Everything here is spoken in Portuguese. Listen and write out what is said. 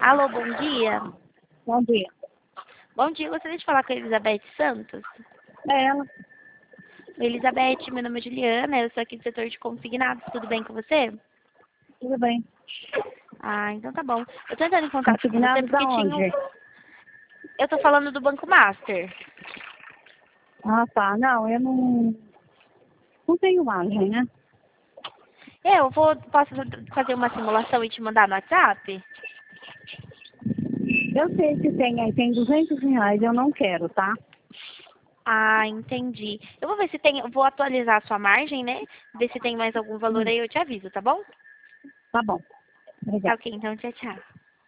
Alô, bom dia. Bom dia. Bom dia, gostaria de falar com a Elizabeth Santos. É ela. Elizabeth, meu nome é Juliana, eu sou aqui do setor de consignados, tudo bem com você? Tudo bem. Ah, então tá bom. Eu tô entrando em contato com você Consignados porque aonde? Eu tô falando do Banco Master. Ah, tá. Não, eu não tenho margem, né? Posso fazer uma simulação e te mandar no WhatsApp? Eu sei que tem aí, tem R$ 200, eu não quero, tá? Ah, entendi. Eu vou ver se tem, eu vou atualizar a sua margem, né? Ver se tem mais algum valor aí, eu te aviso, tá bom? Tá bom. Tá Obrigada. ok, então tchau, tchau.